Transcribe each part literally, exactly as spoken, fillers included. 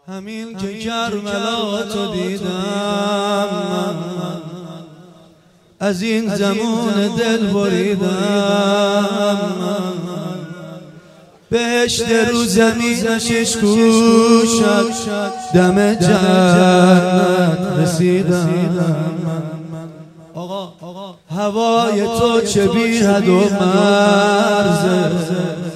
همین که کربلا تو دیدم من از این زمان دل بریدم من بهشت رو زمین شش کوشت دم جنت رسیدم آقا هوای تو چه بی حد و مرزه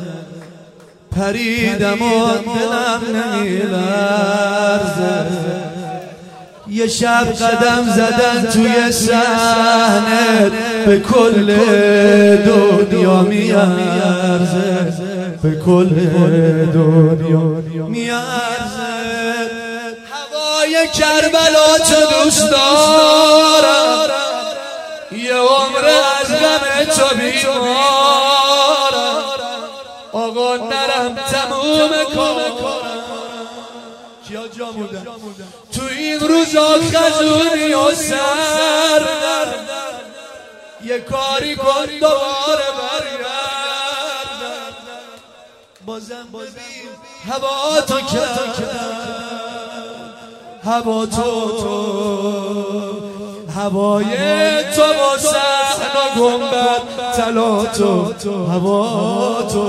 پریدم و دلم نمیلرزه یه شب قدم زدن توی صحنه به کل دنیا میارزه به کل دنیا میارزه هوای کربلا چه دوست دارم یه عمر از غم تو بیمارم آقا نرم تموم کارم کیا جا بودن تو این روزا خزونی و سر یه کاری کن دوباره برگردم بازم ببین هوا تو کرد هوا تو هوای تو با صحن و گنبد طلا تو هوا تو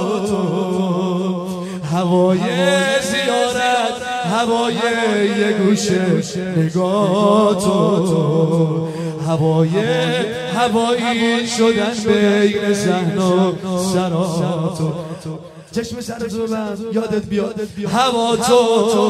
هوای زیارت هوای یه گوشه نگاه تو هوای هوایی شدن بین صحن و سرا تو چشم سر تو بند یادت بیاد هوا تو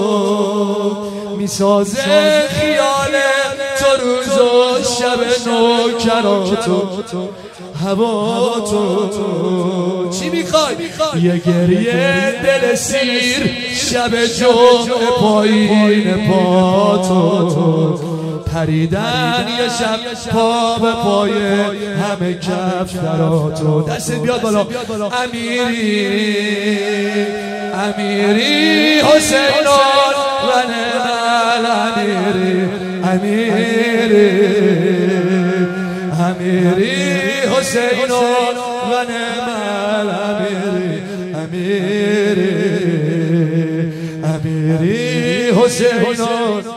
میسازه خیال تو روز و شب نوکراتو هوا تو چی میخوای؟ یه گریه دل سیر شب جمعه پایین پا تو پریدن یه شب پا به پای همه کف دراتو دست بیاد بالا امیری امیری حسینان و نمال امیری امیری امیری حسینان و نمال امیری امیری امیری حسینان